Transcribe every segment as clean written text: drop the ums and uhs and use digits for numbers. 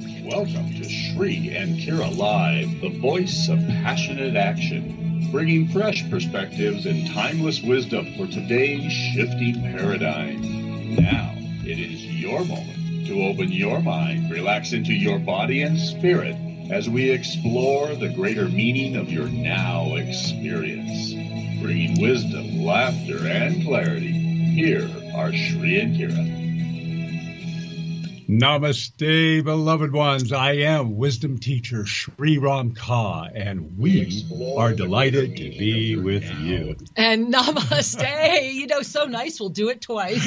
Welcome to Shri and Kira Live, the voice of passionate action, bringing fresh perspectives and timeless wisdom for today's shifting paradigm. Now, it is your moment to open your mind, relax into your body and spirit as we explore the greater meaning of your now experience. Bringing wisdom, laughter, and clarity, here are Shri and Kira. Namaste, beloved ones. I am wisdom teacher Sri Ram Ka, and we are delighted to be with you. And namaste. So nice. We'll do it twice.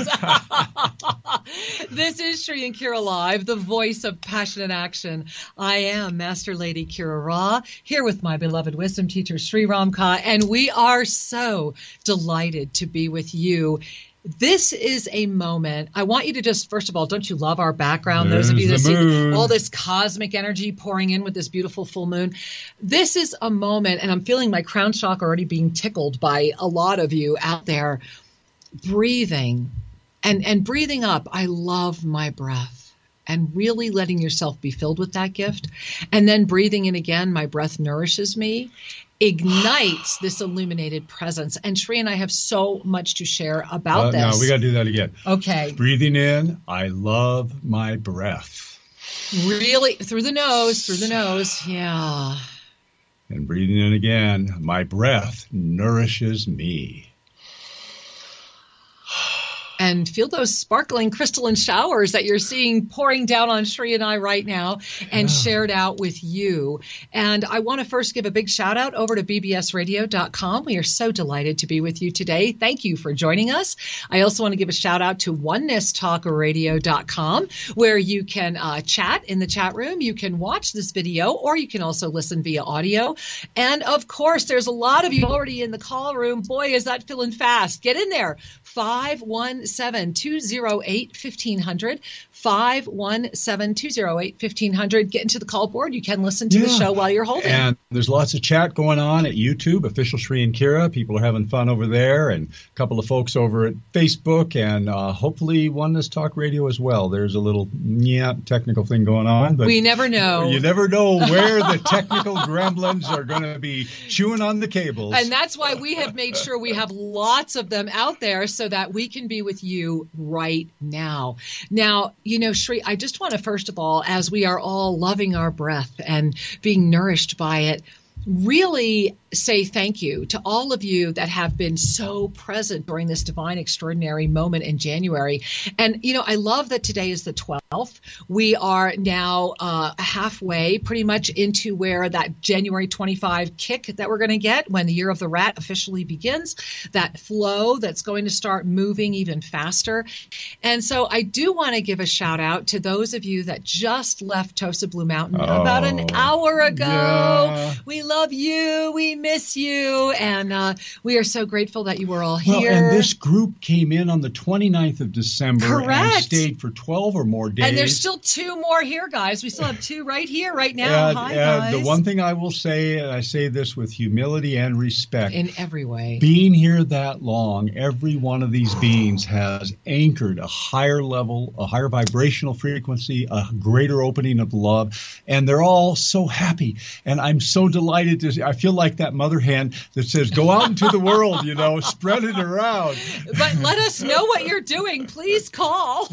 This is Shri and Kira Live, the voice of passionate action. I am Master Lady Kira Ra, here with my beloved wisdom teacher Sri Ram Ka, and we are so delighted to be with you. This is a moment. I want you to just, first of all, don't you love our background? Those of you that see all this cosmic energy pouring in with this beautiful full moon. This is a moment, and I'm feeling my crown chakra already being tickled by a lot of you out there. Breathing and breathing up. I love my breath. And really letting yourself be filled with that gift. And then breathing in again, my breath nourishes me, ignites this illuminated presence. And Shri and I have so much to share about this. No, we got to do that again. Okay. Breathing in, I love my breath. Really, through the nose. Yeah. And breathing in again, my breath nourishes me. And feel those sparkling crystalline showers that you're seeing pouring down on Shri and I right now and shared out with you. And I want to first give a big shout out over to bbsradio.com. We are so delighted to be with you today. Thank you for joining us. I also want to give a shout out to onenesstalkradio.com, where you can chat in the chat room. You can watch this video, or you can also listen via audio. And of course, there's a lot of you already in the call room. Boy, is that filling fast. Get in there. 517-208-1500, 517-208-1500. Get into the call board. You can listen to the show while you're holding. And there's lots of chat going on at YouTube, Official Shri and Kira. People are having fun over there, and a couple of folks over at Facebook, and hopefully Oneness Talk Radio as well. There's a little technical thing going on. But we never know. You never know where the technical gremlins are going to be chewing on the cables. And that's why we have made sure we have lots of them out there so that we can be with you right now. Now, Shri, I just want to, first of all, as we are all loving our breath and being nourished by it, really say thank you to all of you that have been so present during this divine, extraordinary moment in January. And, I love that today is the 12th. We are now halfway pretty much into where that January 25 kick that we're going to get when the Year of the Rat officially begins, that flow that's going to start moving even faster. And so I do want to give a shout out to those of you that just left Tosa Blue Mountain about an hour ago. Yeah. We love you. We miss you. And we are so grateful that you were all here. Well, and this group came in on the 29th of December. Correct. And stayed for 12 or more days. And there's still 2 more here, guys. We still have 2 right here, right now. Hi, guys. The one thing I will say, and I say this with humility and respect. In every way. Being here that long, every one of these beings has anchored a higher level, a higher vibrational frequency, a greater opening of love. And they're all so happy. And I'm so delighted to I feel like that mother hen that says, go out into the world, spread it around. But let us know what you're doing. Please call,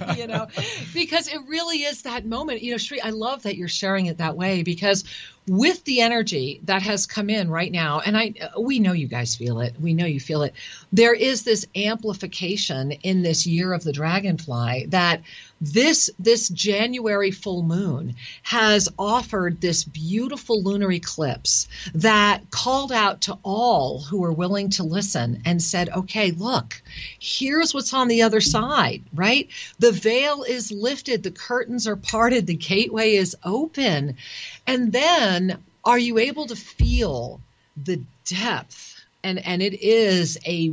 because it really is that moment. Shri, I love that you're sharing it that way, because with the energy that has come in right now, and we know you guys feel it. We know you feel it. There is this amplification in this Year of the Dragonfly that this January full moon has offered this beautiful lunar eclipse that called out to all who were willing to listen and said, okay, look, here's what's on the other side, right? The veil is lifted, the curtains are parted, the gateway is open. And then are you able to feel the depth? And it is a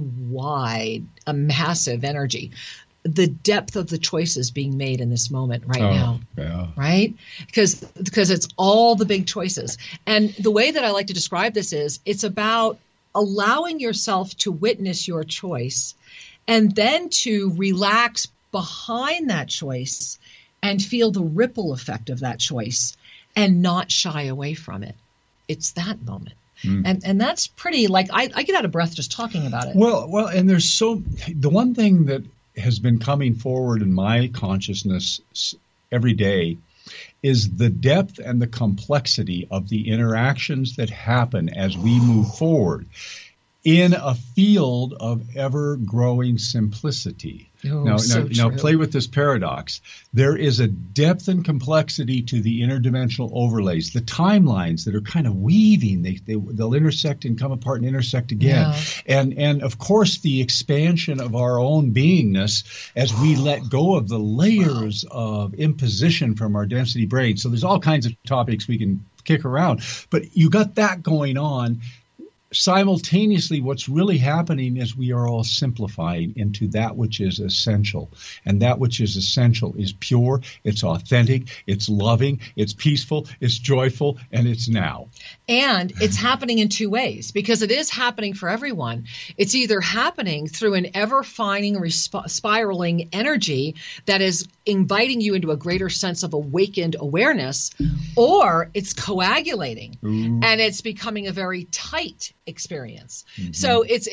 massive energy. The depth of the choices being made in this moment now, right? Because it's all the big choices. And the way that I like to describe this is it's about allowing yourself to witness your choice and then to relax behind that choice and feel the ripple effect of that choice and not shy away from it. It's that moment. And that's pretty, like, I get out of breath just talking about it. Well, and the one thing that has been coming forward in my consciousness every day is the depth and the complexity of the interactions that happen as we move forward in a field of ever-growing simplicity. Now, play with this paradox. There is a depth and complexity to the interdimensional overlays, the timelines that are kind of weaving. They'll intersect and come apart and intersect again. Yeah. And of course, the expansion of our own beingness as we let go of the layers of imposition from our density brain. So there's all kinds of topics we can kick around. But you got that going on. Simultaneously, what's really happening is we are all simplifying into that which is essential. And that which is essential is pure, it's authentic, it's loving, it's peaceful, it's joyful, and it's now. And it's happening in two ways, because it is happening for everyone. It's either happening through an ever-fining, spiraling energy that is inviting you into a greater sense of awakened awareness, or it's coagulating and it's becoming a very tight experience. So it's,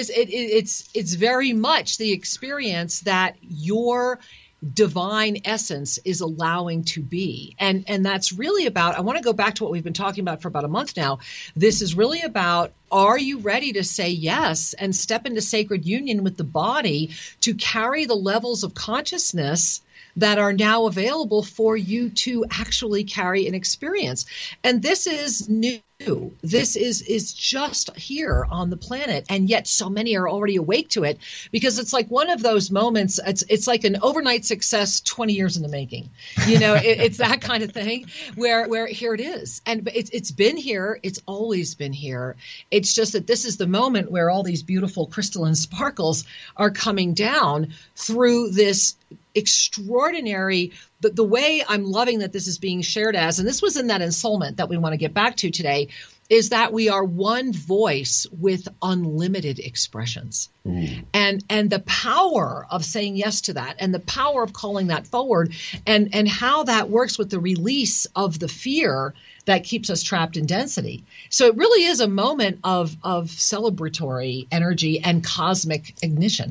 it's very much the experience that your divine essence is allowing to be. And that's really about, I want to go back to what we've been talking about for about a month now. This is really about, are you ready to say yes and step into sacred union with the body to carry the levels of consciousness that are now available for you to actually carry an experience? And this is new. This is just here on the planet, and yet so many are already awake to it, because it's like one of those moments. It's like an overnight success 20 years in the making. It's that kind of thing where here it is, and it's been here. It's always been here. It's just that this is the moment where all these beautiful crystalline sparkles are coming down through this extraordinary, the way I'm loving that this is being shared as, and this was in that ensoulment that we want to get back to today, is that we are one voice with unlimited expressions. And the power of saying yes to that, and the power of calling that forward, and how that works with the release of the fear that keeps us trapped in density. So it really is a moment of celebratory energy and cosmic ignition.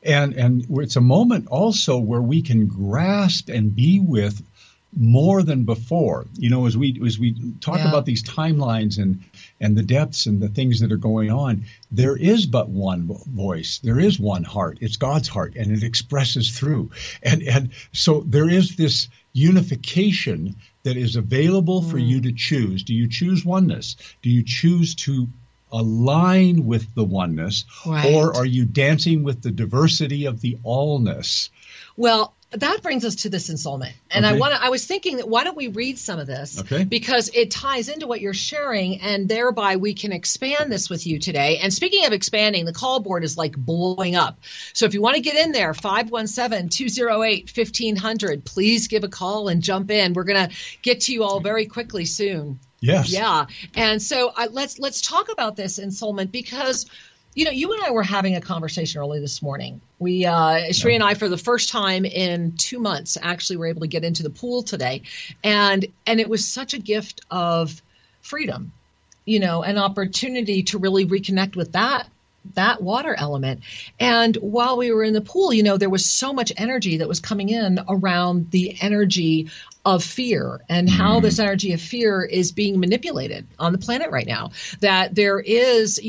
And it's a moment also where we can grasp and be with more than before. As we talk about these timelines and the depths and the things that are going on, there is but one voice. There is one heart. It's God's heart, and it expresses through. And so there is this unification that is available for you to choose. Do you choose oneness? Do you choose to align with the oneness, or are you dancing with the diversity of the allness? Well, that brings us to this ensoulment. And I was thinking that why don't we read some of this? Because it ties into what you're sharing, and thereby we can expand this with you today. And speaking of expanding, the call board is like blowing up. So if you want to get in there, 517-208-1500, please give a call and jump in. We're going to get to you all very quickly soon. Yes. Yeah. And so let's talk about this ensoulment, because you and I were having a conversation early this morning. Sri and I, for the first time in 2 months, actually were able to get into the pool today. And it was such a gift of freedom, an opportunity to really reconnect with that water element. And while we were in the pool, there was so much energy that was coming in around the energy of fear, and how this energy of fear is being manipulated on the planet right now. That there is,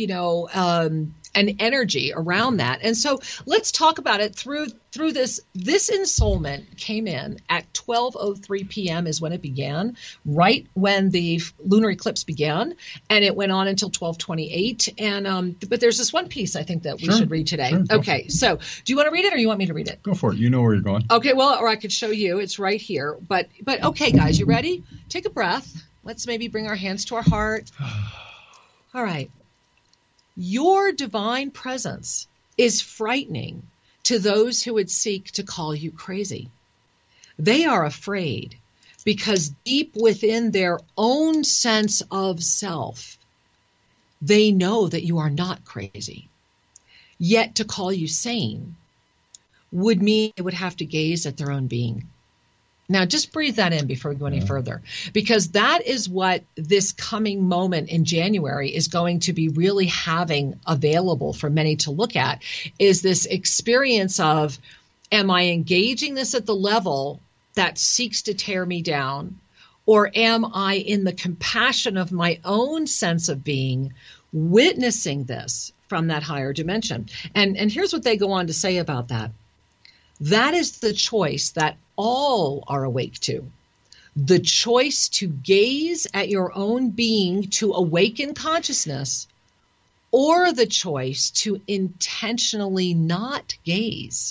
an energy around that. And so let's talk about it through this. This ensoulment came in at 12:03 p.m. is when it began, right when the lunar eclipse began, and it went on until 12:28. And but there's this one piece I think that we should read today. Sure, okay, so do you want to read it, or you want me to read it? Go for it. You know where you're going. Okay, well, or I could show you. It's right here. But okay, guys, you ready? Take a breath. Let's maybe bring our hands to our heart. All right. Your divine presence is frightening to those who would seek to call you crazy. They are afraid because deep within their own sense of self, they know that you are not crazy. Yet to call you sane would mean they would have to gaze at their own being. Now, just breathe that in before we go any further, because that is what this coming moment in January is going to be really having available for many to look at, is this experience of, am I engaging this at the level that seeks to tear me down, or am I in the compassion of my own sense of being, witnessing this from that higher dimension? And here's what they go on to say about that. That is the choice that all are awake to. The choice to gaze at your own being to awaken consciousness, or the choice to intentionally not gaze.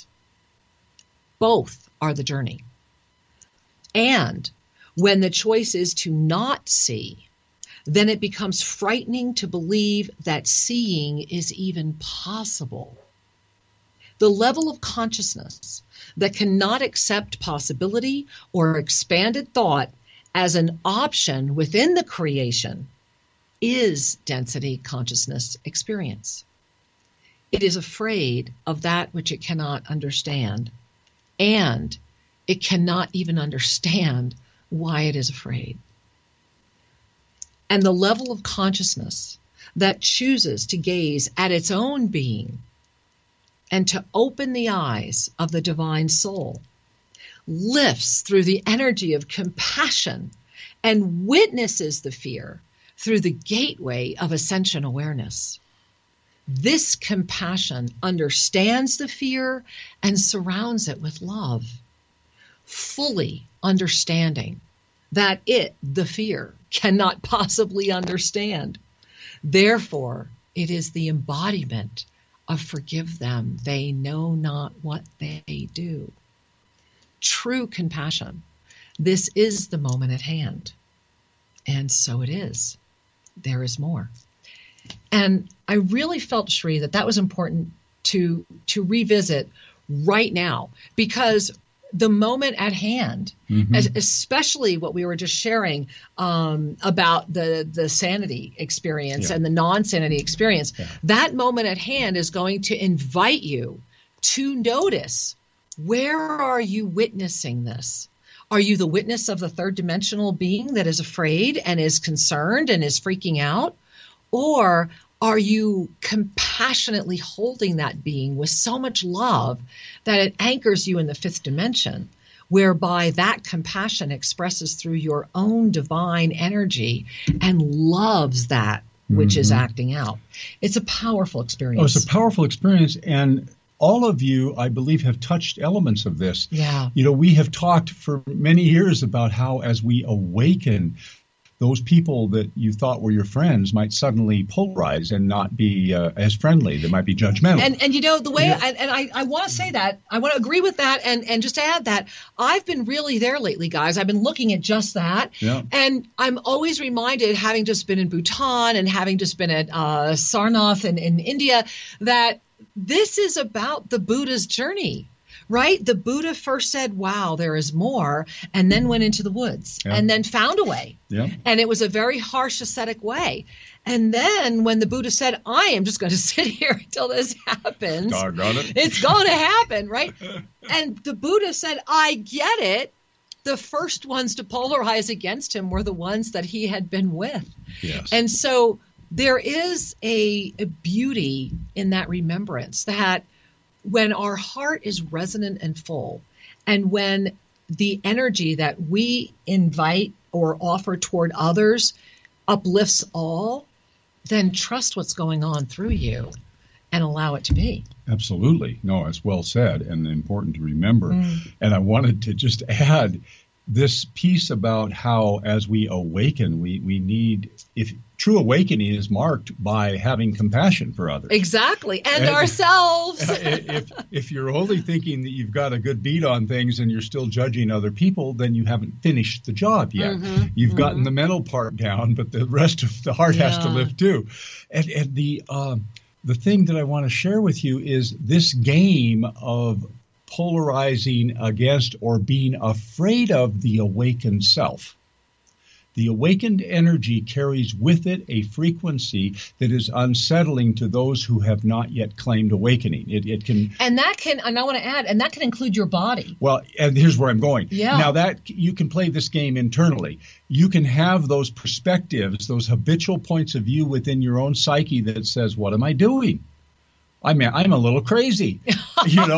Both are the journey. And when the choice is to not see, then it becomes frightening to believe that seeing is even possible. The level of consciousness that cannot accept possibility or expanded thought as an option within the creation is density consciousness experience. It is afraid of that which it cannot understand, and it cannot even understand why it is afraid. And the level of consciousness that chooses to gaze at its own being and to open the eyes of the divine soul lifts through the energy of compassion and witnesses the fear through the gateway of ascension awareness. This compassion understands the fear and surrounds it with love, fully understanding that it, the fear, cannot possibly understand. Therefore, it is the embodiment of forgive them, they know not what they do. True compassion. This is the moment at hand. And so it is. There is more. And I really felt, Sri, that was important to revisit right now, because the moment at hand, especially what we were just sharing about the sanity experience and the non-sanity experience, that moment at hand is going to invite you to notice, where are you witnessing this? Are you the witness of the third dimensional being that is afraid and is concerned and is freaking out? Or are you compassionately holding that being with so much love that it anchors you in the fifth dimension, whereby that compassion expresses through your own divine energy and loves that which is acting out? It's a powerful experience. Oh, it's a powerful experience. And all of you, I believe, have touched elements of this. Yeah. You know, we have talked for many years about how as we awaken, those people that you thought were your friends might suddenly polarize and not be as friendly. They might be judgmental. And you know, the way, I want to say that, I want to agree with that, and just to add that, I've been really there lately, guys. I've been looking at just that. Yeah. And I'm always reminded, having just been in Bhutan and having just been at Sarnath in India, that this is about the Buddha's journey. Right? The Buddha first said, wow, there is more, and then went into the woods and then found a way. Yeah. And it was a very harsh ascetic way. And then when the Buddha said, I am just going to sit here until this happens, it's going to happen, right? And the Buddha said, I get it. The first ones to polarize against him were the ones that he had been with. Yes. And so there is a beauty in that remembrance, that when our heart is resonant and full, and when the energy that we invite or offer toward others uplifts all, then trust what's going on through you and allow it to be. Absolutely. No, it's well said and important to remember. And I wanted to just add this piece about how as we awaken, we need, if true awakening is marked by having compassion for others. Exactly. And ourselves. If you're only thinking that you've got a good beat on things and you're still judging other people, then you haven't finished the job yet. You've gotten the mental part down, but the rest of the heart has to lift too. And the thing that I want to share with you is this game of polarizing against or being afraid of the awakened self. The awakened energy carries with it a frequency that is unsettling to those who have not yet claimed awakening. It can, and I want to add, and that can include your body. well, and here's where I'm going. Yeah. Now that you can play this game internally, you can have those perspectives, those habitual points of view within your own psyche that says, "What am I doing? I'm a little crazy, and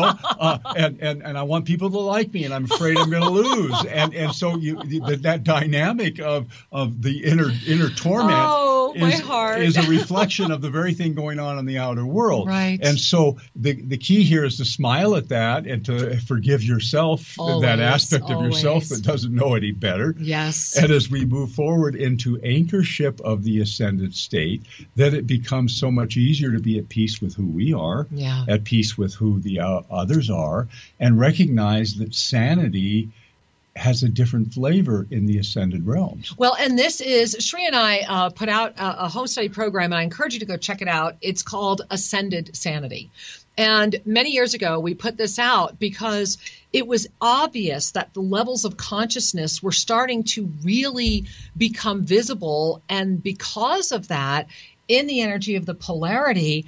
I want people to like me, and I'm afraid I'm going to lose." And so that dynamic of the inner torment my heart. is a reflection of the very thing going on in the outer world. Right. And so the key here is to smile at that and to forgive yourself, that aspect of yourself that doesn't know any better. Yes. And as we move forward into anchorship of the ascended state, then it becomes so much easier to be at peace with who we are, at peace with who the others are, and recognize that sanity has a different flavor in the ascended realms. Well, and this is, Sri and I put out a home study program, and I encourage you to go check it out. It's called Ascended Sanity. And many years ago, we put this out because it was obvious that the levels of consciousness were starting to really become visible. And because of that, in the energy of the polarity,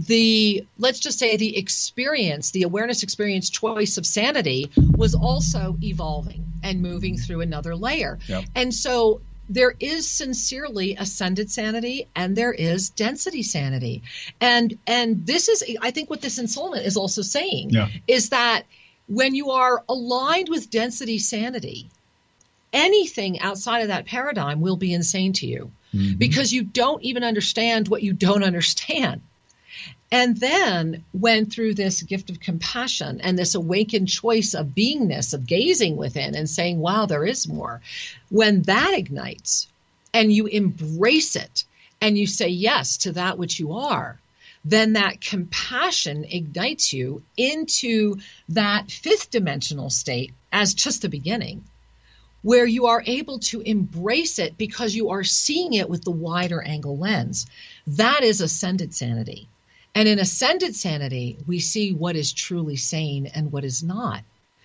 let's just say the experience, the awareness experience choice of sanity was also evolving and moving through another layer. Yep. And so there is sincerely ascended sanity and there is density sanity. And this is, I think what this ensoulment is also saying is that when you are aligned with density sanity, anything outside of that paradigm will be insane to you because you don't even understand what you don't understand. And then when through this gift of compassion and this awakened choice of beingness, of gazing within and saying, wow, there is more, when that ignites and you embrace it and you say yes to that which you are, then that compassion ignites you into that fifth dimensional state as just the beginning, where you are able to embrace it because you are seeing it with the wider angle lens. That is ascended sanity. And in ascended sanity, we see what is truly sane and what is not.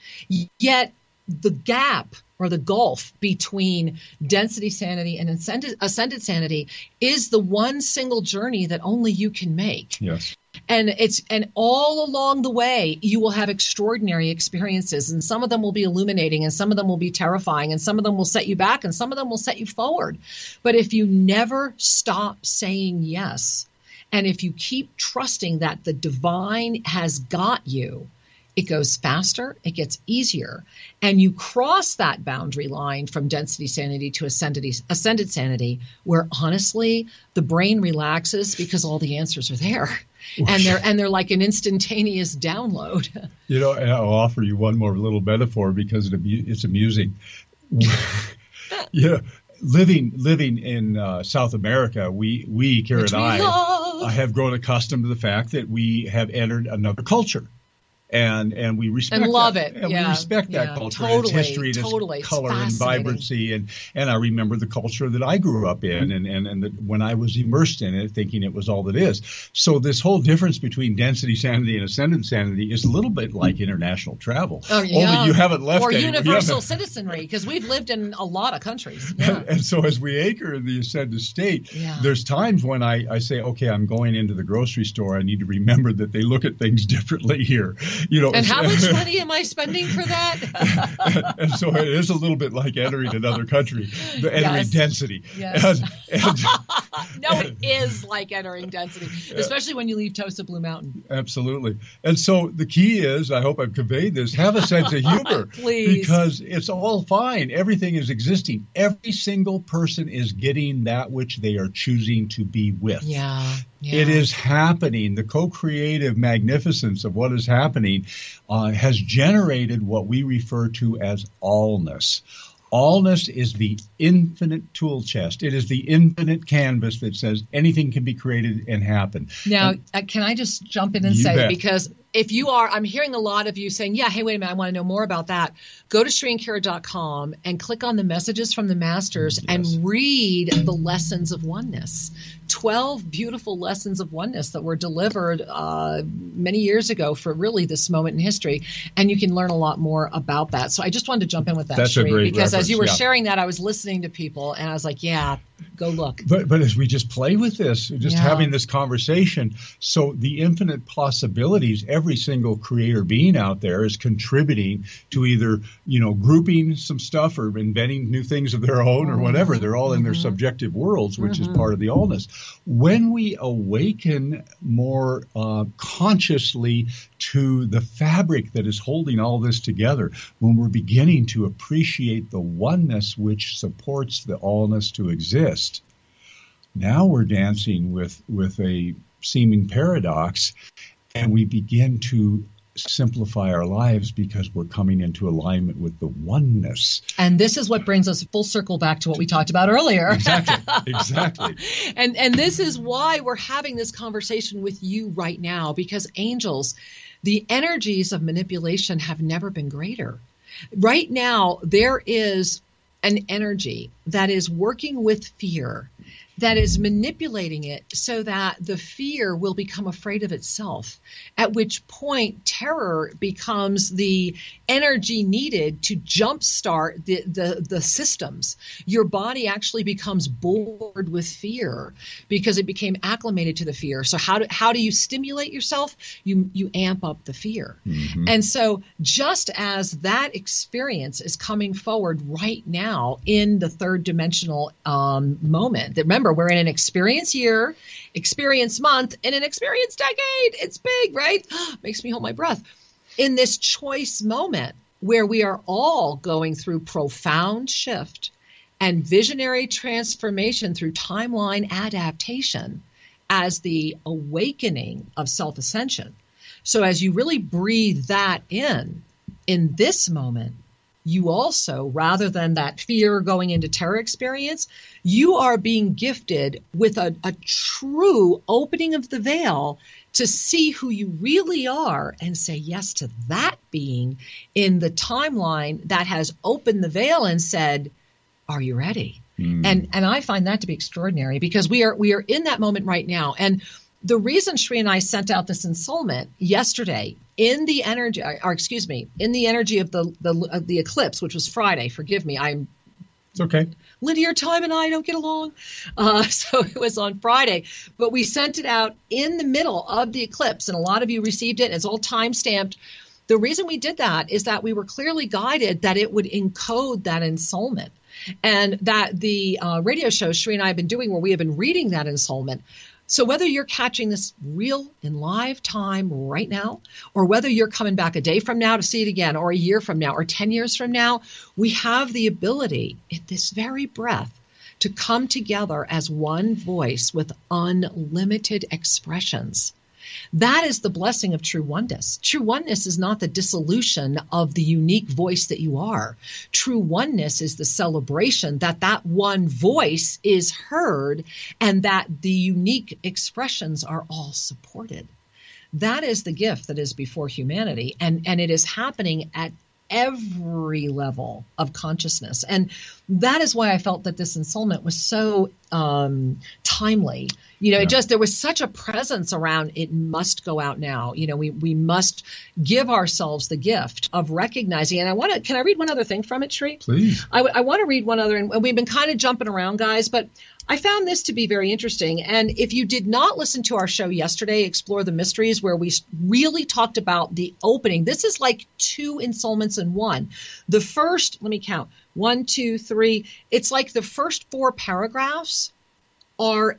Yet the gap or the gulf between density sanity and ascended sanity is the one single journey that only you can make. Yes. And all along the way, you will have extraordinary experiences, and some of them will be illuminating, and some of them will be terrifying, and some of them will set you back, and some of them will set you forward. But if you never stop saying yes, and if you keep trusting that the divine has got you, it goes faster, it gets easier, and you cross that boundary line from density sanity to ascended sanity, where honestly the brain relaxes because all the answers are there, and they're like an instantaneous download. And I'll offer you one more little metaphor because it's amusing. Living in South America, we Kara and I have grown accustomed to the fact that we have entered another culture. And we respect and love that. it. And we respect that culture, totally, and its history, and its color and vibrancy. And I remember the culture that I grew up in and when I was immersed in it, thinking it was all that is. So this whole difference between density sanity and ascendant sanity is a little bit like international travel. Oh, yeah. Only you haven't left or universal citizenry, because we've lived in a lot of countries. Yeah. And so as we anchor in the ascendant state, there's times when I say, okay, I'm going into the grocery store. I need to remember that they look at things differently here. And how much money am I spending for that? and so it is a little bit like entering another country, entering density. Yes. No, it is like entering density, especially when you leave Tosa Blue Mountain. Absolutely. And so the key is, I hope I've conveyed this, have a sense of humor. Please. Because it's all fine. Everything is existing. Every single person is getting that which they are choosing to be with. Yeah. It is happening. The co-creative magnificence of what is happening has generated what we refer to as allness. Allness is the infinite tool chest. It is the infinite canvas that says anything can be created and happen. Now, can I just jump in and say, because if you are, I'm hearing a lot of you saying, yeah, hey, wait a minute, I want to know more about that. Go to SriandKara.com and click on the messages from the masters and read the lessons of oneness. 12 beautiful lessons of oneness that were delivered many years ago for really this moment in history. And you can learn a lot more about that. So I just wanted to jump in with that, That's Sri, a great because reference, as you were yeah. sharing that, I was listening to people and I was like, yeah, go look. But as we just play with this, just Yeah. having this conversation, so the infinite possibilities, every single creator being out there is contributing to either, grouping some stuff or inventing new things of their own or whatever. They're all in their subjective worlds, which is part of the allness. When we awaken more consciously to the fabric that is holding all this together, when we're beginning to appreciate the oneness which supports the allness to exist, now we're dancing with a seeming paradox, and we begin to simplify our lives because we're coming into alignment with the oneness. And this is what brings us full circle back to what we talked about earlier. Exactly. And this is why we're having this conversation with you right now, because angels, the energies of manipulation have never been greater. Right now, there is an energy that is working with fear, that is manipulating it so that the fear will become afraid of itself, at which point terror becomes the energy needed to jumpstart the systems. Your body actually becomes bored with fear because it became acclimated to the fear. So how do you stimulate yourself? You amp up the fear. Mm-hmm. And so just as that experience is coming forward right now in the third dimensional moment, remember, we're in an experience year, experience month, and an experience decade. It's big, right? Makes me hold my breath. In this choice moment where we are all going through profound shift and visionary transformation through timeline adaptation as the awakening of self-ascension. So as you really breathe that in this moment, you also, rather than that fear going into terror experience, you are being gifted with a true opening of the veil to see who you really are and say yes to that being in the timeline that has opened the veil and said, are you ready? And I find that to be extraordinary because we are in that moment right now. And the reason Sri and I sent out this ensoulment yesterday in the energy, in the energy of the eclipse, which was Friday. Forgive me, it's okay. Linear time and I don't get along. So it was on Friday, but we sent it out in the middle of the eclipse, and a lot of you received it. It's all time stamped. The reason we did that is that we were clearly guided that it would encode that ensoulment, and that the radio show Sri and I have been doing where we have been reading that ensoulment. So whether you're catching this real in live time right now, or whether you're coming back a day from now to see it again, or a year from now, or 10 years from now, we have the ability at this very breath to come together as one voice with unlimited expressions. That is the blessing of true oneness. True oneness is not the dissolution of the unique voice that you are. True oneness is the celebration that one voice is heard and that the unique expressions are all supported. That is the gift that is before humanity, and it is happening at every level of consciousness. And that is why I felt that this ensoulment was so timely. There was such a presence around it must go out now. We must give ourselves the gift of recognizing. And can I read one other thing from it, Sri? Please. I want to read one other, and we've been kind of jumping around, guys, but I found this to be very interesting. And if you did not listen to our show yesterday, Explore the Mysteries, where we really talked about the opening, this is like two ensoulments in one. The first, let me count, 1, 2, 3. It's like the first 4 paragraphs are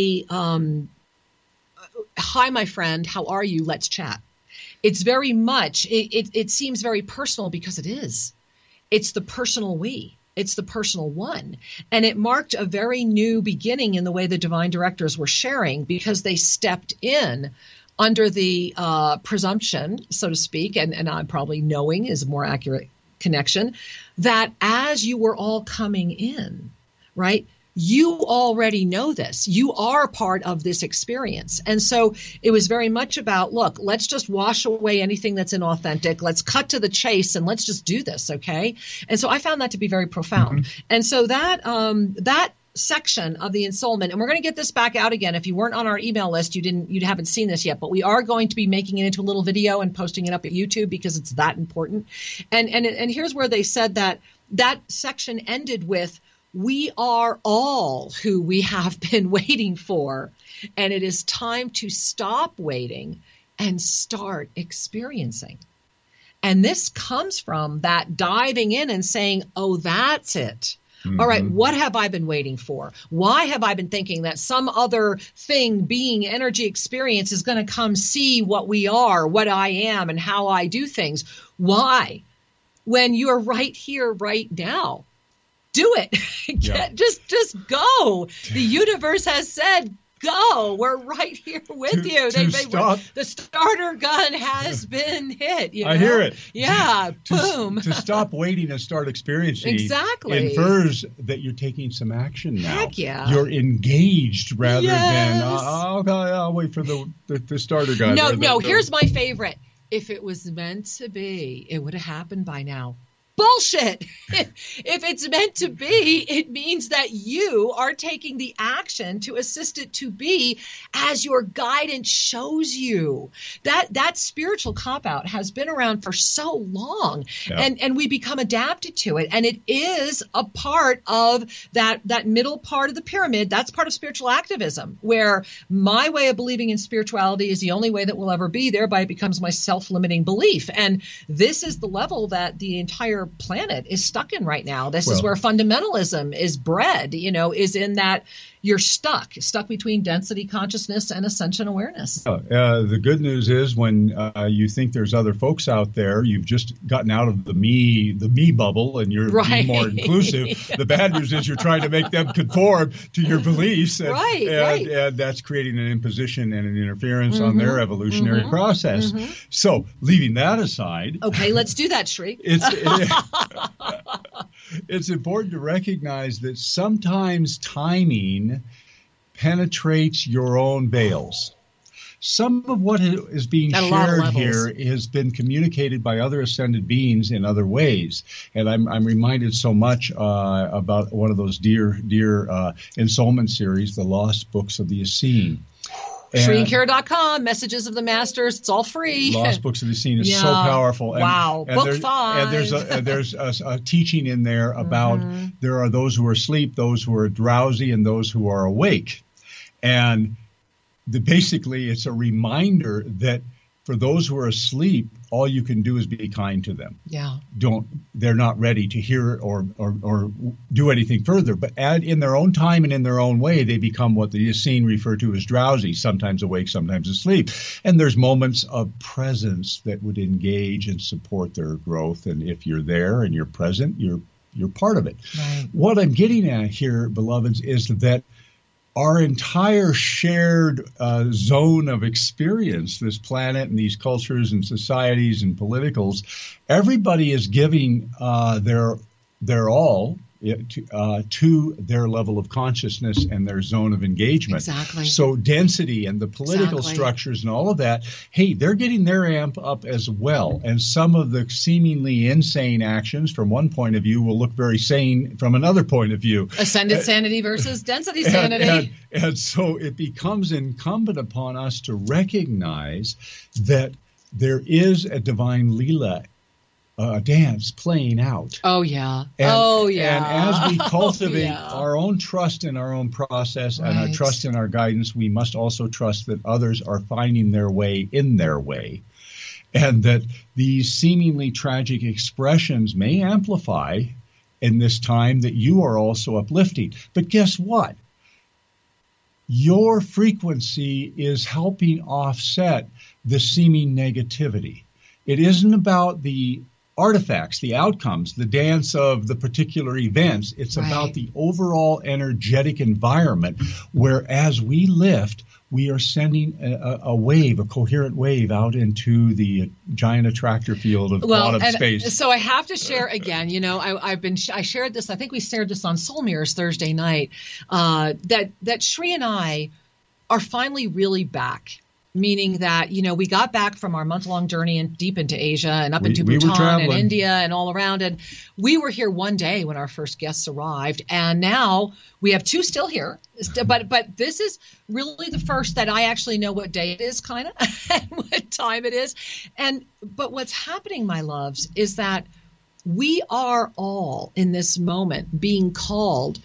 hi, my friend, how are you? Let's chat. It's very much, it seems very personal because it is. It's the personal we. It's the personal one. And it marked a very new beginning in the way the divine directors were sharing because they stepped in under the presumption, so to speak, and I'm probably knowing is a more accurate connection, that as you were all coming in, right, you already know this. You are part of this experience. And so it was very much about, look, let's just wash away anything that's inauthentic. Let's cut to the chase and let's just do this, okay? And so I found that to be very profound. Mm-hmm. And so that section of the ensoulment, and we're going to get this back out again. If you weren't on our email list, you haven't seen this yet, but we are going to be making it into a little video and posting it up at YouTube because it's that important. And here's where they said that section ended with, "We are all who we have been waiting for, and it is time to stop waiting and start experiencing." And this comes from that diving in and saying, oh, that's it. Mm-hmm. All right, what have I been waiting for? Why have I been thinking that some other thing, being, energy, experience is going to come see what we are, what I am, and how I do things? Why? When you're right here, right now. Do it. Just go. The universe has said, go. We're right here with you. The starter gun has been hit. You know? I hear it. Yeah. Boom. To stop waiting and start experiencing exactly infers that you're taking some action now. Heck yeah. You're engaged rather than, I'll wait for the starter gun. No, here's my favorite. If it was meant to be, it would have happened by now. Bullshit. If it's meant to be, it means that you are taking the action to assist it to be as your guidance shows you. That spiritual cop-out has been around for so long, and we become adapted to it. And it is a part of that middle part of the pyramid. That's part of spiritual activism, where my way of believing in spirituality is the only way that will ever be. Thereby it becomes my self-limiting belief. And this is the level that the entire planet is stuck in right now. This is where fundamentalism is bred, is in that you're stuck between density consciousness and ascension awareness. The good news is when you think there's other folks out there, you've just gotten out of the me bubble and you're being more inclusive. The bad news is you're trying to make them conform to your beliefs. And that's creating an imposition and an interference on their evolutionary process. Mm-hmm. So leaving that aside. Okay, let's do that, Shri. It's important to recognize that sometimes timing penetrates your own veils. Some of what is being shared here has been communicated by other ascended beings in other ways. And I'm reminded so much about one of those dear ensoulment series, The Lost Books of the Essene. ShriandKara.com, Messages of the Masters. It's all free. Lost Books of the Essene is so powerful. And Book 5. And there's a teaching in there about there are those who are asleep, those who are drowsy, and those who are awake. And basically it's a reminder that for those who are asleep, all you can do is be kind to them. Yeah. They're not ready to hear or do anything further. But in their own time and in their own way, they become what the Essene refer to as drowsy, sometimes awake, sometimes asleep. And there's moments of presence that would engage and support their growth. And if you're there and you're present, you're part of it. Right. What I'm getting at here, beloveds, is that our entire shared zone of experience, this planet and these cultures and societies and politicals, everybody is giving their all to their level of consciousness and their zone of engagement. Exactly. So density and the political structures and all of that, hey, they're getting their amp up as well. And some of the seemingly insane actions from one point of view will look very sane from another point of view. Ascended sanity versus density sanity. And so it becomes incumbent upon us to recognize that there is a divine Leela dance playing out. Oh, yeah. And as we cultivate our own trust in our own process and our trust in our guidance, we must also trust that others are finding their way in their way. And that these seemingly tragic expressions may amplify in this time that you are also uplifting. But guess what? Your frequency is helping offset the seeming negativity. It isn't about the artifacts, the outcomes, the dance of the particular events. It's about the overall energetic environment where as we lift, we are sending a wave, a coherent wave out into the giant attractor field of quantum space. So I have to share again, I shared this, I think we shared this on Soul Mirrors Thursday night, that Shri and I are finally really back. meaning that, we got back from our month-long journey and deep into Asia and up into Bhutan and India and all around. And we were here one day when our first guests arrived. And now we have 2 still here. But this is really the first that I actually know what day it is, kind of, and what time it is. But what's happening, my loves, is that we are all in this moment being called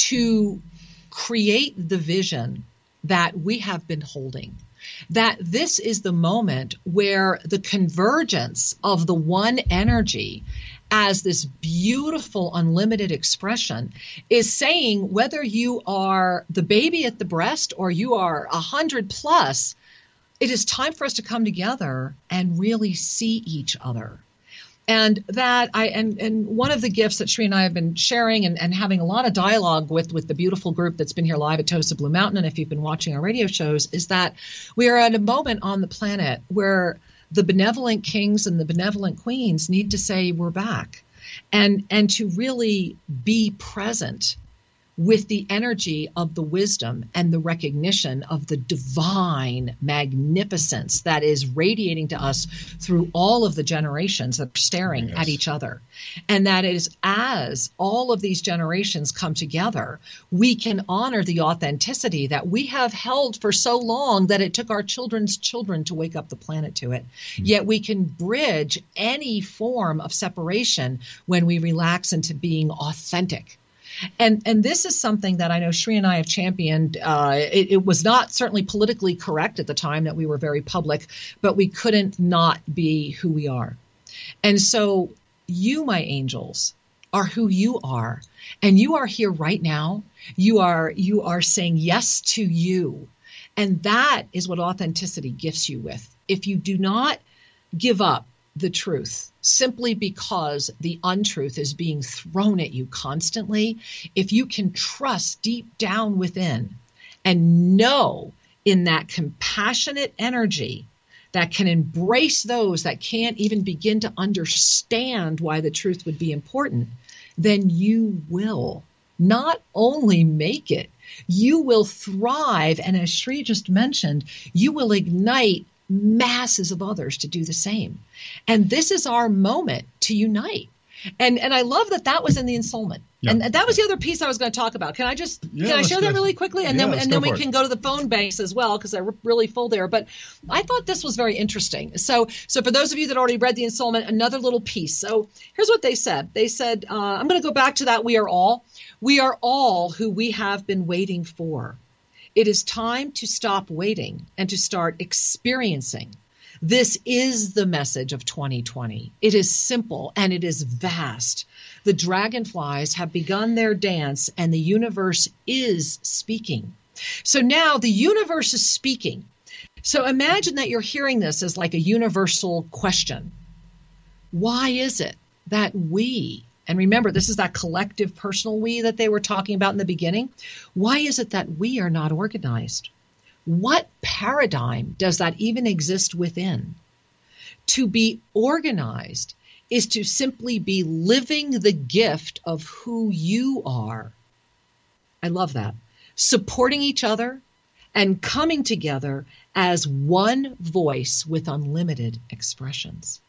to create the vision that we have been holding. That this is the moment where the convergence of the one energy as this beautiful unlimited expression is saying, whether you are the baby at the breast or you are 100 plus, it is time for us to come together and really see each other. And that and one of the gifts that Sri and I have been sharing and having a lot of dialogue with the beautiful group that's been here live at Tosa Blue Mountain, and if you've been watching our radio shows, is that we are at a moment on the planet where the benevolent kings and the benevolent queens need to say we're back, and to really be present with the energy of the wisdom and the recognition of the divine magnificence that is radiating to us through all of the generations that are staring at each other. And that is, as all of these generations come together, we can honor the authenticity that we have held for so long that it took our children's children to wake up the planet to it. Yet we can bridge any form of separation when we relax into being authentic. And this is something that I know Sri and I have championed. It was not certainly politically correct at the time that we were very public, but we couldn't not be who we are. And so you, my angels, are who you are. And you are here right now. You are saying yes to you. And that is what authenticity gifts you with. If you do not give up the truth simply because the untruth is being thrown at you constantly, if you can trust deep down within and know in that compassionate energy that can embrace those that can't even begin to understand why the truth would be important, then you will not only make it, you will thrive. And as Sri just mentioned, you will ignite masses of others to do the same. And this is our moment to unite. And I love that was in the ensoulment. Yeah. And that was the other piece I was going to talk about. Can I share that really quickly? And then we can go to the phone banks as well, because they're really full there. But I thought this was very interesting. So for those of you that already read the ensoulment, another little piece. So here's what they said. They said, I'm going to go back to that. We are all who we have been waiting for. It is time to stop waiting and to start experiencing. This is the message of 2020. It is simple and it is vast. The dragonflies have begun their dance and the universe is speaking. So now the universe is speaking. So imagine that you're hearing this as like a universal question. Why is it that we, and remember, this is that collective personal we that they were talking about in the beginning. Why is it that we are not organized? What paradigm does that even exist within? To be organized is to simply be living the gift of who you are. I love that. Supporting each other and coming together as one voice with unlimited expressions.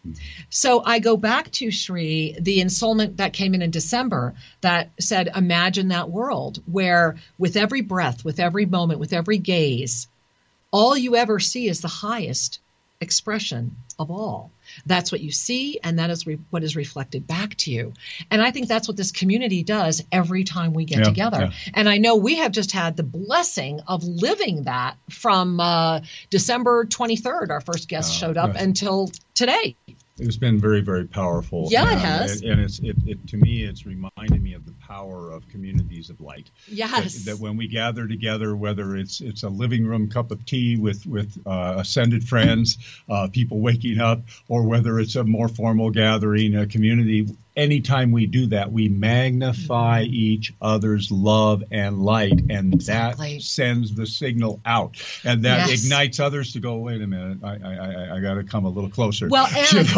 So I go back to Sri, the ensoulment that came in December that said, imagine that world where with every breath, with every moment, with every gaze, all you ever see is the highest expression of all. That's what you see, and that is what is reflected back to you. And I think that's what this community does every time we get together. Yeah. And I know we have just had the blessing of living that from December 23rd. Our first guest showed up until today. It's been very, very powerful. Yeah, it has. And it to me, it's reminded me of the power of communities of light. Yes. That when we gather together, whether it's a living room cup of tea with ascended friends, people waking up, or whether it's a more formal gathering, a community, anytime we do that, we magnify each other's love and light, and that sends the signal out, and that ignites others to go, wait a minute, I got to come a little closer. Well,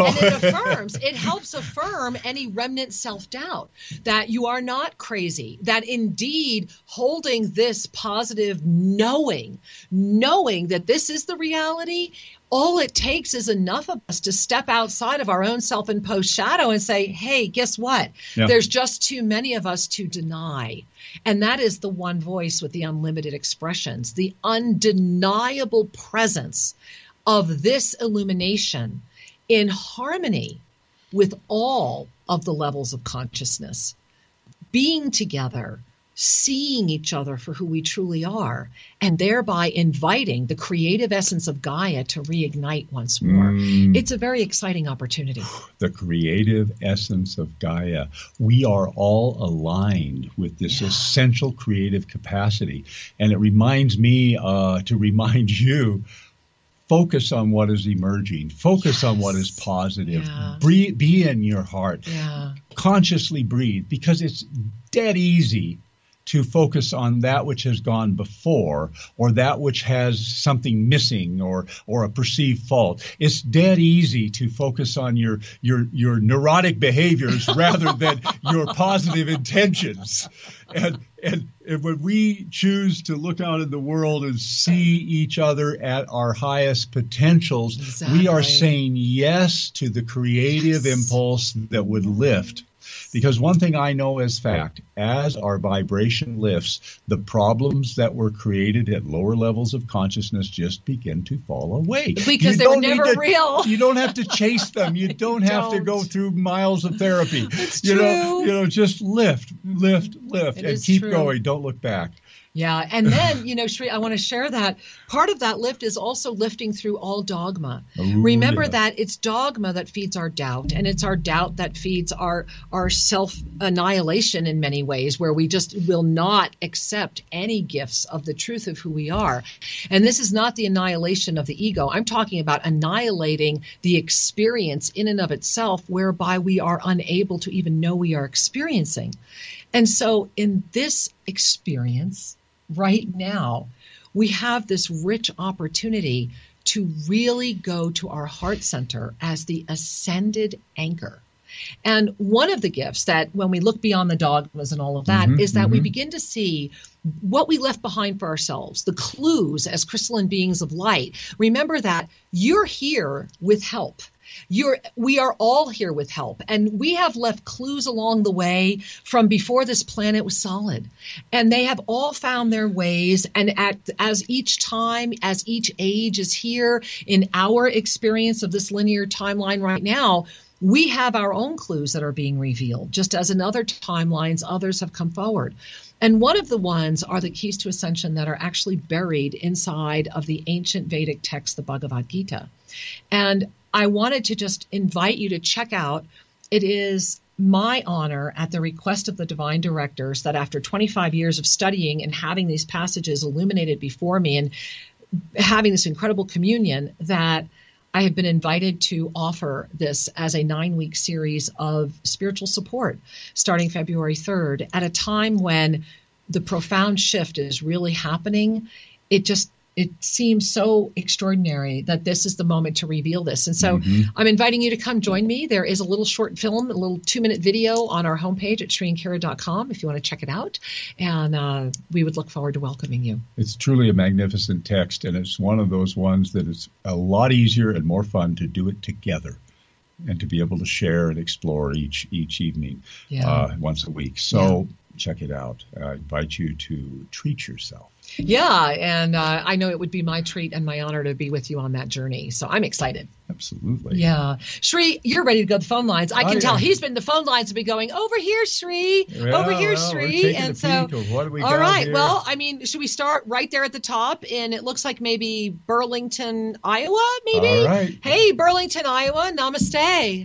and it helps affirm any remnant self-doubt that you are not crazy, that indeed holding this positive knowing that this is the reality, all it takes is enough of us to step outside of our own self-imposed shadow and say, hey, guess what? Yeah. There's just too many of us to deny. And that is the one voice with the unlimited expressions, the undeniable presence of this illumination in harmony with all of the levels of consciousness, being together, seeing each other for who we truly are, and thereby inviting the creative essence of Gaia to reignite once more. It's a very exciting opportunity. The creative essence of Gaia. We are all aligned with this essential creative capacity. And it reminds me to remind you, focus on what is emerging. Focus on what is positive. Be in your heart. Consciously breathe, because it's dead easy to focus on that which has gone before, or that which has something missing, or a perceived fault. It's dead easy to focus on your neurotic behaviors rather than your positive intentions. And when we choose to look out in the world and see each other at our highest potentials, we are saying yes to the creative impulse that would lift. Because one thing I know as fact, as our vibration lifts, the problems that were created at lower levels of consciousness just begin to fall away. Because they were never real. You don't have to chase them. You don't have to go through miles of therapy. It's true. Just lift, and keep going. Don't look back. Yeah. And then, Shri, I want to share that part of that lift is also lifting through all dogma. Remember that it's dogma that feeds our doubt, and it's our doubt that feeds our self-annihilation in many ways, where we just will not accept any gifts of the truth of who we are. And this is not the annihilation of the ego. I'm talking about annihilating the experience in and of itself, whereby we are unable to even know we are experiencing. And so in this experience right now, we have this rich opportunity to really go to our heart center as the ascended anchor. And one of the gifts that, when we look beyond the dogmas and all of that, is that we begin to see what we left behind for ourselves, the clues as crystalline beings of light. Remember that you're here with help. We are all here with help, and we have left clues along the way from before this planet was solid, and they have all found their ways. And as each time, as each age is here in our experience of this linear timeline right now, we have our own clues that are being revealed, just as in other timelines, others have come forward. And one of the ones are the keys to ascension that are actually buried inside of the ancient Vedic text, the Bhagavad Gita. And I wanted to just invite you to check out. It is my honor, at the request of the divine directors, that after 25 years of studying and having these passages illuminated before me and having this incredible communion, that I have been invited to offer this as a 9-week series of spiritual support starting February 3rd, at a time when the profound shift is really happening. It seems so extraordinary that this is the moment to reveal this. And so I'm inviting you to come join me. There is a little short film, a little 2-minute video on our homepage at ShriandKira.com if you want to check it out. And we would look forward to welcoming you. It's truly a magnificent text, and it's one of those ones that is a lot easier and more fun to do it together and to be able to share and explore each evening once a week. So check it out. I invite you to treat yourself. Yeah, and I know it would be my treat and my honor to be with you on that journey. So I'm excited. Absolutely. Yeah. Shri, you're ready to go to the phone lines. I can tell he's been the phone lines have been going, over here, Shri, over here, Shri. And so, what do we all right. Here? Well, I mean, should we start right there at the top? And it looks like maybe Burlington, Iowa, maybe? All right. Hey, Burlington, Iowa, namaste.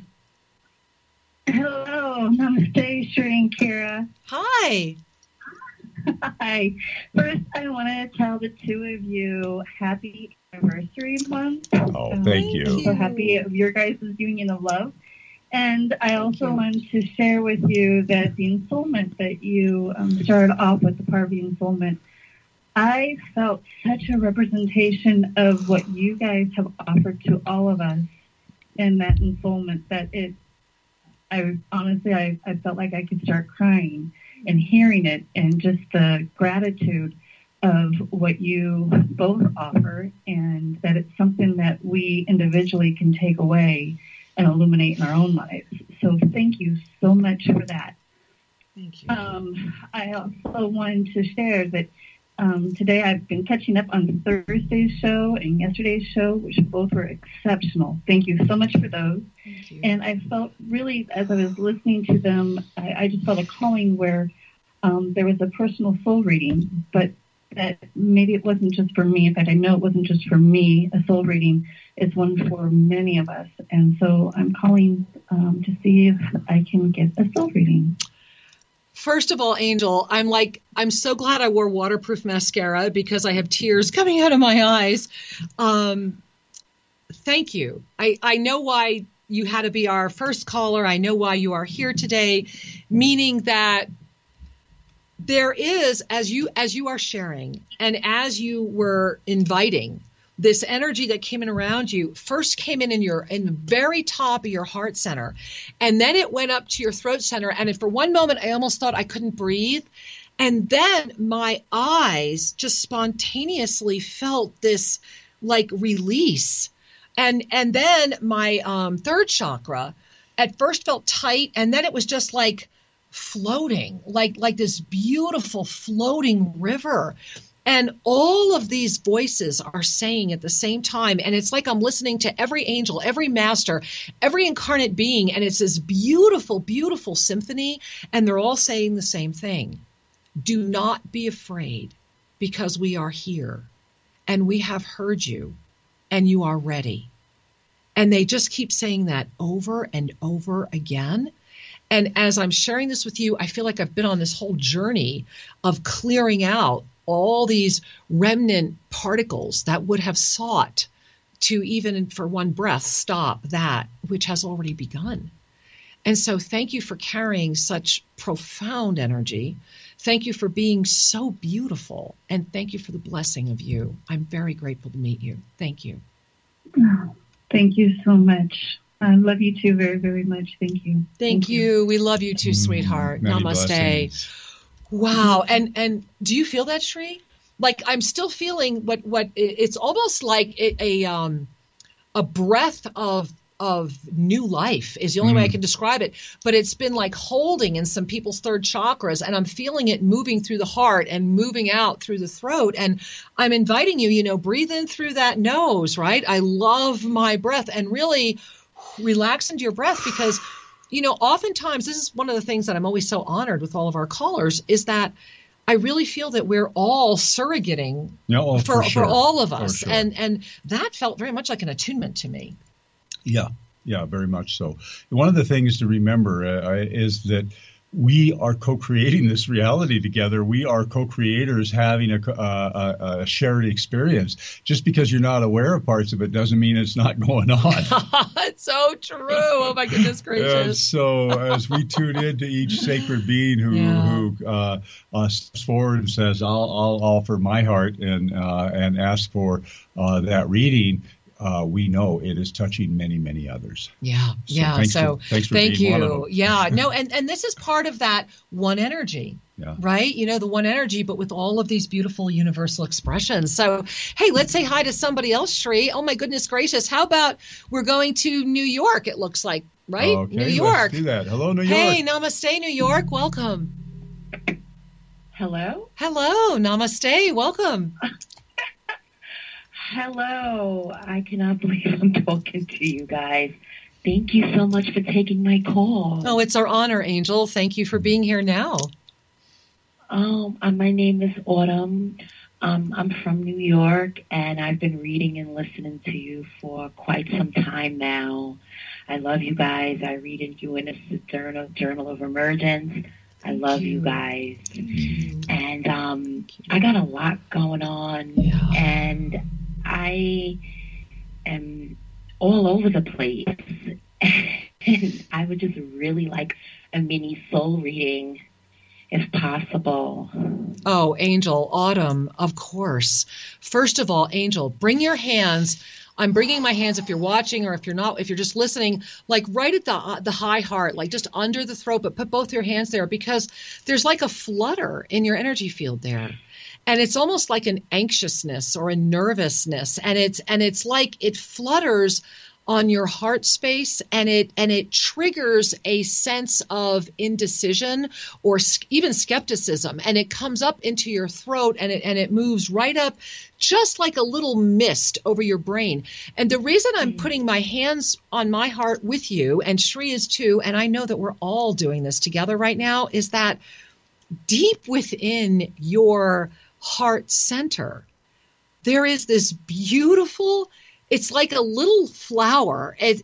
Hello, namaste, Shri and Kira. Hi. Hi. First, I want to tell the two of you happy anniversary month. Oh, thank you. So happy of your guys' union of love. And I also wanted to share with you that the ensoulment that you started off with, the Parvati ensoulment, I felt such a representation of what you guys have offered to all of us in that ensoulment that I felt like I could start crying and hearing it, and just the gratitude of what you both offer, and that it's something that we individually can take away and illuminate in our own lives. So thank you so much for that. Thank you. I also wanted to share that today I've been catching up on Thursday's show and yesterday's show, which both were exceptional. Thank you so much for those. Thank you. And I felt really, as I was listening to them, I just felt a calling where there was a personal soul reading, but that maybe it wasn't just for me. In fact, I know it wasn't just for me. A soul reading is one for many of us. And so I'm calling to see if I can get a soul reading. First of all, Angel, I'm so glad I wore waterproof mascara because I have tears coming out of my eyes. Thank you. I know why you had to be our first caller. I know why you are here today, meaning that there is, as you are sharing and as you were inviting, this energy that came in around you first came in the very top of your heart center, and then it went up to your throat center. And for one moment, I almost thought I couldn't breathe. And then my eyes just spontaneously felt this like release. And then my third chakra at first felt tight, and then it was just like floating, like this beautiful floating river. And all of these voices are saying at the same time, and it's like I'm listening to every angel, every master, every incarnate being, and it's this beautiful, beautiful symphony, and they're all saying the same thing. Do not be afraid, because we are here, and we have heard you, and you are ready. And they just keep saying that over and over again. And as I'm sharing this with you, I feel like I've been on this whole journey of clearing out all these remnant particles that would have sought to, even for one breath, stop that which has already begun. And so thank you for carrying such profound energy. Thank you for being so beautiful. And thank you for the blessing of you. I'm very grateful to meet you. Thank you. Oh, thank you so much. I love you too very, very much. Thank you. Thank you. We love you too, sweetheart. Many Namaste. blessings. Wow. And do you feel that, Shri? Like I'm still feeling what it's almost like a breath of new life is the only way I can describe it. But it's been like holding in some people's third chakras, and I'm feeling it moving through the heart and moving out through the throat. And I'm inviting you, breathe in through that nose, right? I love my breath, and really relax into your breath, because oftentimes this is one of the things that I'm always so honored with all of our callers, is that I really feel that we're all surrogating for all of us. Sure. And that felt very much like an attunement to me. Yeah, very much so. One of the things to remember is that we are co-creating this reality together. We are co-creators having a shared experience. Just because you're not aware of parts of it doesn't mean it's not going on. It's so true. Oh, my goodness gracious. So as we tune into each sacred being who steps forward and says, I'll offer my heart and ask for that reading, we know it is touching many, many others. Yeah. Thanks for thank being you. one of them. Yeah. No, and this is part of that one energy. Yeah. Right? The one energy, but with all of these beautiful universal expressions. So, hey, let's say hi to somebody else, Shri. Oh, my goodness gracious. How about we're going to New York, it looks like, right? Okay, New York. Let's do that. Hello, New York. Hey, namaste, New York. Welcome. Hello? Hello. Namaste. Welcome. Hello. I cannot believe I'm talking to you guys. Thank you so much for taking my call. Oh, it's our honor, Angel. Thank you for being here now. My name is Autumn. I'm from New York, and I've been reading and listening to you for quite some time now. I love you guys. I read in UNS's Journal of Emergence. I love you guys. And I got a lot going on, and I am all over the place. And I would just really like a mini soul reading, if possible. Oh, Angel, Autumn, of course. First of all, Angel, bring your hands. I'm bringing my hands if you're watching or if you're not, if you're just listening, like right at the high heart, like just under the throat, but put both your hands there because there's like a flutter in your energy field there. And it's almost like an anxiousness or a nervousness. And it's like it flutters on your heart space and it triggers a sense of indecision or even skepticism, and it comes up into your throat and it moves right up just like a little mist over your brain. And the reason I'm putting my hands on my heart with you, and Shri is too, and I know that we're all doing this together right now, is that deep within your heart center there is this beautiful, it's like a little flower, and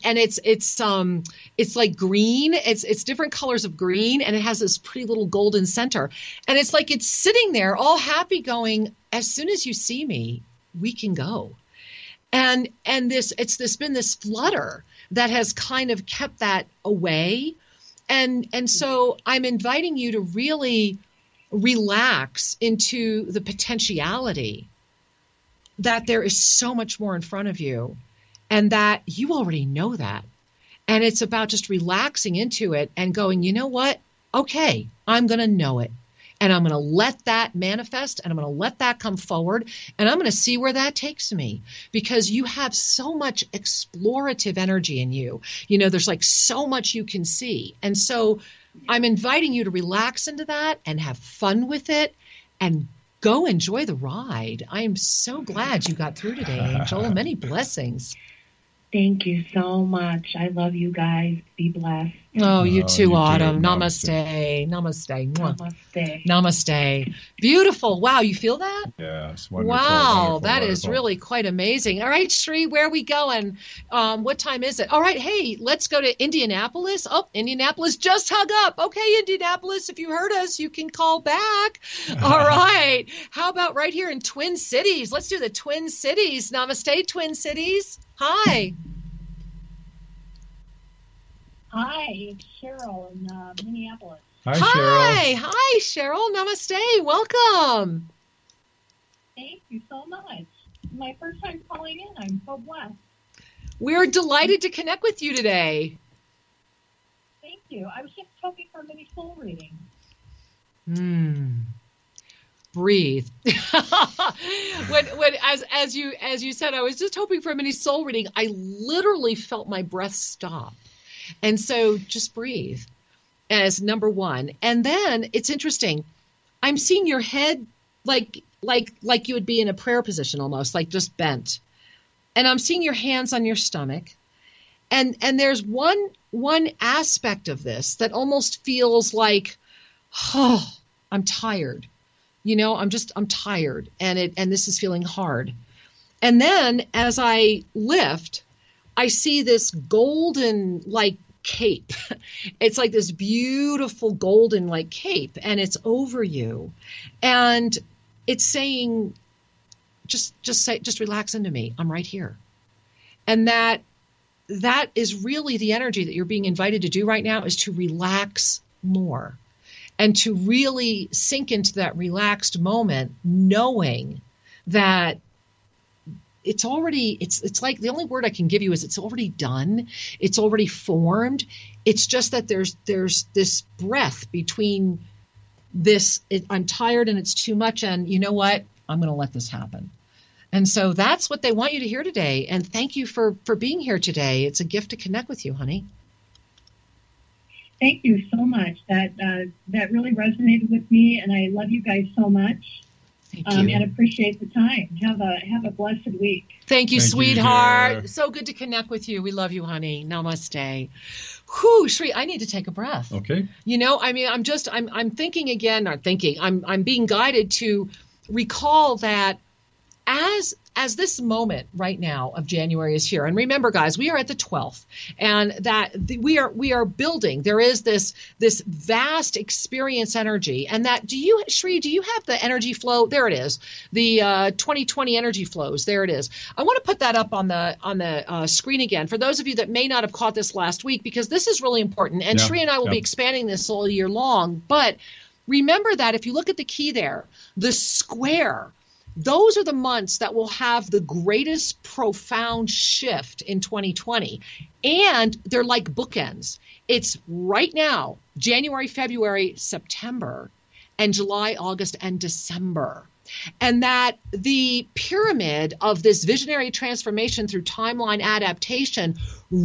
it's like green. It's different colors of green, and it has this pretty little golden center. And it's like it's sitting there, all happy, going, "As soon as you see me, we can go." And it's been this flutter that has kind of kept that away. And so I'm inviting you to really relax into the potentiality that there is so much more in front of you, and that you already know that. And it's about just relaxing into it and going, you know what? Okay, I'm going to know it. And I'm going to let that manifest, and I'm going to let that come forward, and I'm going to see where that takes me, because you have so much explorative energy in you. You know, there's like so much you can see. And so I'm inviting you to relax into that and have fun with it and go enjoy the ride. I am so glad you got through today, Angel. Many blessings. Thank you so much. I love you guys. Be blessed. Oh, you too, you Autumn. too. Namaste. Namaste. Mwah. Namaste. Namaste. Beautiful. Wow, you feel that? Yeah, it's wonderful. Wow, wonderful, that is wonderful. really quite amazing. All right, Shri, where are we going? What time is it? All right, hey, let's go to Indianapolis. Oh, Indianapolis just hung up. Okay, Indianapolis, if you heard us, you can call back. All right. How about right here in Twin Cities? Let's do the Twin Cities. Namaste, Twin Cities. Hi. Hi, it's Cheryl in Minneapolis. Hi, Cheryl. Hi, Cheryl. Namaste. Welcome. Thank you so much. My first time calling in. I'm so blessed. We're delighted to connect with you today. Thank you. I was just hoping for a mini soul reading. Breathe. as you said, I was just hoping for a mini soul reading. I literally felt my breath stop. And so just breathe as number one. And then it's interesting. I'm seeing your head like you would be in a prayer position, almost like just bent. And I'm seeing your hands on your stomach. And there's one aspect of this that almost feels like, oh, I'm tired. You know, I'm tired, and this is feeling hard. And then as I lift, I see this golden like cape. It's like this beautiful golden like cape, and it's over you. And it's saying, just relax into me. I'm right here. And that is really the energy that you're being invited to do right now, is to relax more and to really sink into that relaxed moment, knowing that it's already, it's like the only word I can give you is it's already done. It's already formed. It's just that there's this breath between this, I'm tired and it's too much, and you know what? I'm going to let this happen. And so that's what they want you to hear today. And thank you for being here today. It's a gift to connect with you, honey. Thank you so much. That really resonated with me, and I love you guys so much. Thank you. And appreciate the time. Have a blessed week. Thank you, Thank you, sweetheart. dear. So good to connect with you. We love you, honey. Namaste. Whew, Shri, I need to take a breath. Okay. You know, I mean, I'm thinking again, not thinking, I'm being guided to recall that as as this moment right now of January is here, and remember, guys, we are at the 12th, and that we are building. There is this vast experience energy, and that Shri, do you have the energy flow? There it is, the 2020 energy flows. There it is. I want to put that up on the screen again for those of you that may not have caught this last week, because this is really important. And Shri and I will be expanding this all year long. But remember that if you look at the key there, the square. Those are the months that will have the greatest profound shift in 2020. And they're like bookends. It's right now, January, February, September, and July, August, and December. And that the pyramid of this visionary transformation through timeline adaptation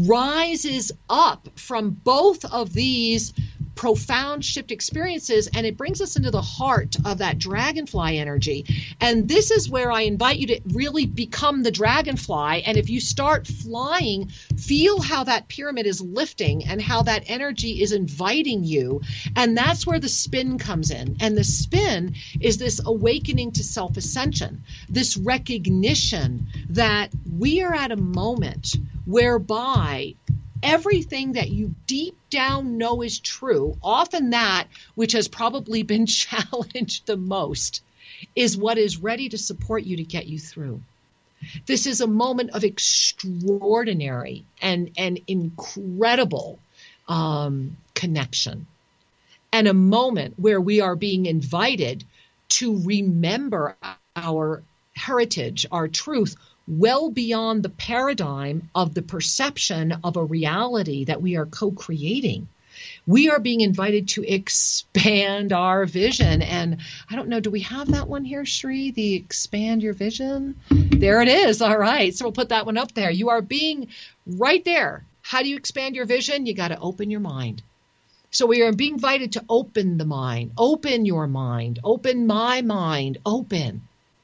rises up from both of these profound shift experiences, and it brings us into the heart of that dragonfly energy. And this is where I invite you to really become the dragonfly. And if you start flying, feel how that pyramid is lifting and how that energy is inviting you. And that's where the spin comes in. And the spin is this awakening to self-ascension, this recognition that we are at a moment whereby everything that you deep down know is true, often that which has probably been challenged the most, is what is ready to support you to get you through. This is a moment of extraordinary and incredible connection, and a moment where we are being invited to remember our heritage, our truth, well beyond the paradigm of the perception of a reality that we are co-creating. We are being invited to expand our vision. And I don't know, do we have that one here, Shri? The expand your vision? There it is. All right. So we'll put that one up there. You are being right there. How do you expand your vision? You got to open your mind. So we are being invited to open the mind, open your mind, open my mind, open,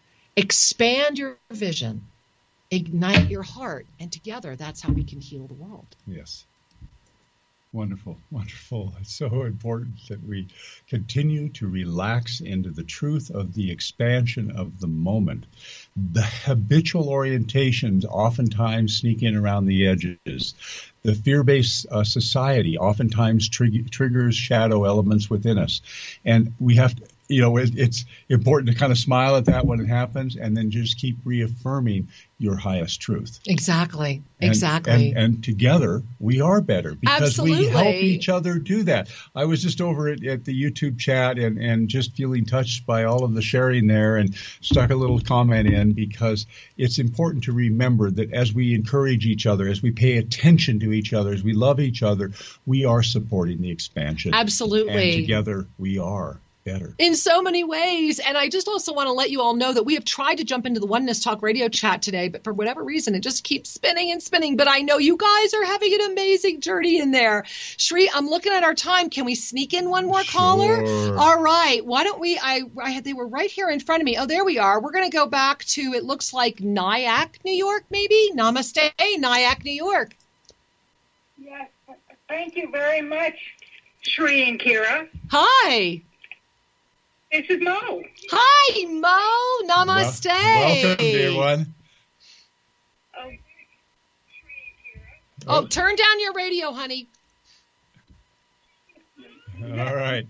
expand your vision. Ignite your heart, and together that's how we can heal the world. Yes. Wonderful, wonderful. It's so important that we continue to relax into the truth of the expansion of the moment. The habitual orientations oftentimes sneak in around the edges. The fear-based society oftentimes triggers shadow elements within us. And we have to, it's important to kind of smile at that when it happens, and then just keep reaffirming your highest truth. Exactly. And together we are better because Absolutely. We help each other do that. I was just over at the YouTube chat and just feeling touched by all of the sharing there, and stuck a little comment in, because it's important to remember that as we encourage each other, as we pay attention to each other, as we love each other, we are supporting the expansion. Absolutely. And together we are better. In so many ways. And I just also want to let you all know that we have tried to jump into the Oneness Talk radio chat today, but for whatever reason, it just keeps spinning and spinning. But I know you guys are having an amazing journey in there. Shri, I'm looking at our time. Can we sneak in one more caller? Sure. All right. Why don't we, they were right here in front of me. Oh, there we are. We're going to go back to, it looks like Nyack, New York, maybe? Namaste, Nyack, New York. Yes. Thank you very much, Shri and Kira. Hi. This is Mo. Hi, Mo. Namaste. Welcome, dear one. Oh, turn down your radio, honey. All right.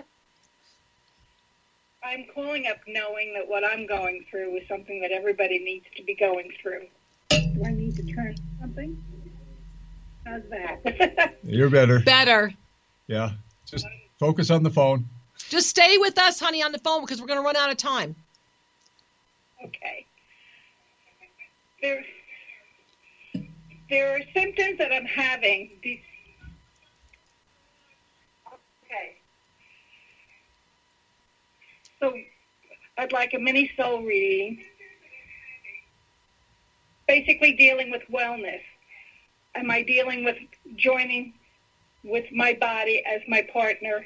I'm calling up knowing that what I'm going through is something that everybody needs to be going through. Do I need to turn something? How's that? You're better. Better. Yeah. Just focus on the phone. Just stay with us, honey, on the phone, because we're going to run out of time. Okay. There are symptoms that I'm having. Okay. So I'd like a mini soul reading, basically dealing with wellness. Am I dealing with joining with my body as my partner?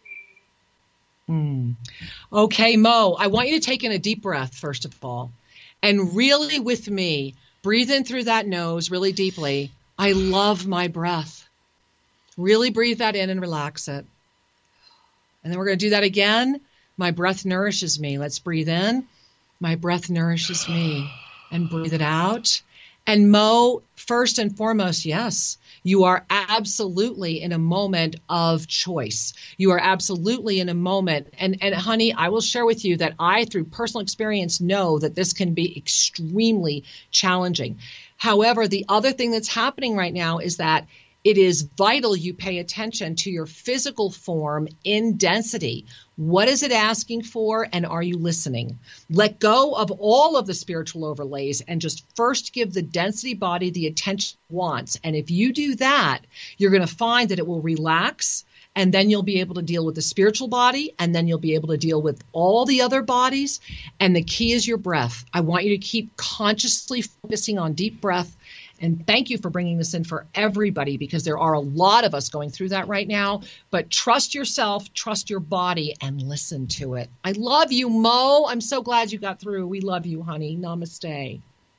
Okay, Mo, I want you to take in a deep breath, first of all, and really with me, breathe in through that nose really deeply. I love my breath. Really breathe that in and relax it. And then we're going to do that again. My breath nourishes me. Let's breathe in. My breath nourishes me. and breathe it out. And Mo, first and foremost, yes, you are absolutely in a moment of choice. You are absolutely in a moment. And honey, I will share with you that I, through personal experience, know that this can be extremely challenging. However, the other thing that's happening right now is that it is vital you pay attention to your physical form in density. What is it asking for, and are you listening? Let go of all of the spiritual overlays and just first give the density body the attention it wants. And if you do that, you're going to find that it will relax, and then you'll be able to deal with the spiritual body, and then you'll be able to deal with all the other bodies. And the key is your breath. I want you to keep consciously focusing on deep breath. And thank you for bringing this in for everybody, because there are a lot of us going through that right now. But trust yourself, trust your body, and listen to it. I love you, Mo. I'm so glad you got through. We love you, honey. Namaste.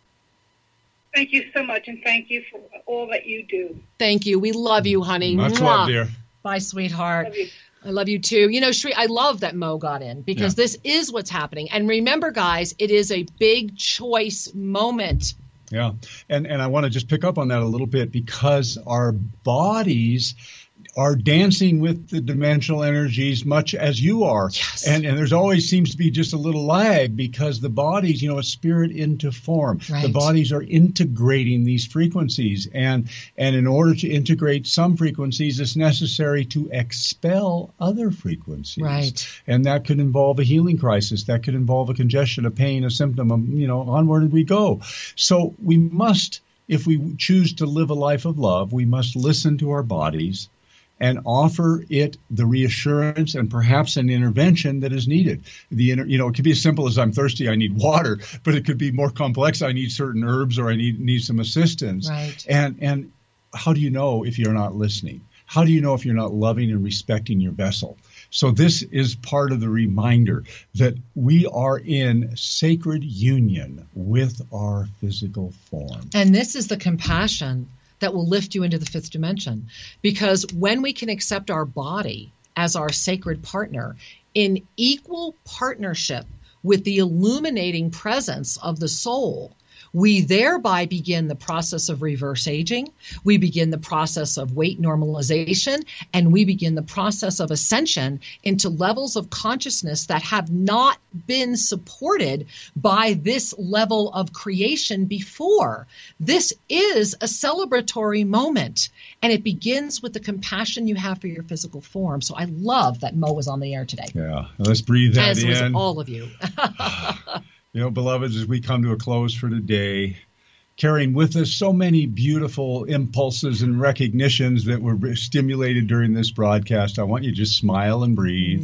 Thank you so much, and thank you for all that you do. Thank you. We love you, honey. Much love, dear. Bye, sweetheart. Love you. I love you too. You know, Shri, I love that Mo got in, because this is what's happening. And remember, guys, it is a big choice moment. Yeah. And I want to just pick up on that a little bit, because our bodies are dancing with the dimensional energies much as you are. Yes. And there's always seems to be just a little lag, because the bodies, a spirit into form. Right. The bodies are integrating these frequencies. And in order to integrate some frequencies, it's necessary to expel other frequencies. Right. And that could involve a healing crisis. That could involve a congestion, a pain, a symptom, onward we go. So we must, if we choose to live a life of love, we must listen to our bodies and offer it the reassurance and perhaps an intervention that is needed. It could be as simple as, I'm thirsty, I need water, but it could be more complex. I need certain herbs, or I need some assistance. Right. And how do you know if you're not listening? How do you know if you're not loving and respecting your vessel? So this is part of the reminder that we are in sacred union with our physical form. And this is the compassion that will lift you into the fifth dimension. Because when we can accept our body as our sacred partner in equal partnership with the illuminating presence of the soul, we thereby begin the process of reverse aging, we begin the process of weight normalization, and we begin the process of ascension into levels of consciousness that have not been supported by this level of creation before. This is a celebratory moment, and it begins with the compassion you have for your physical form. So I love that Mo was on the air today. Yeah, let's breathe that as in. As was all of you. Beloveds, as we come to a close for today, carrying with us so many beautiful impulses and recognitions that were stimulated during this broadcast, I want you to just smile and breathe.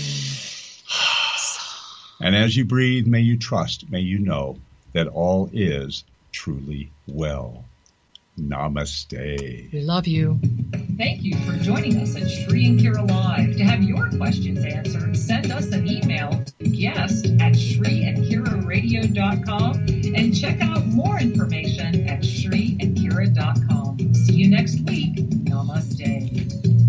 And as you breathe, may you trust, may you know that all is truly well. Namaste. We love you. Thank you for joining us at Shri and Kira Live. To have your questions answered, send us an email to guest@shriandkiraradio.com and check out more information at shriandkira.com. See you next week. Namaste.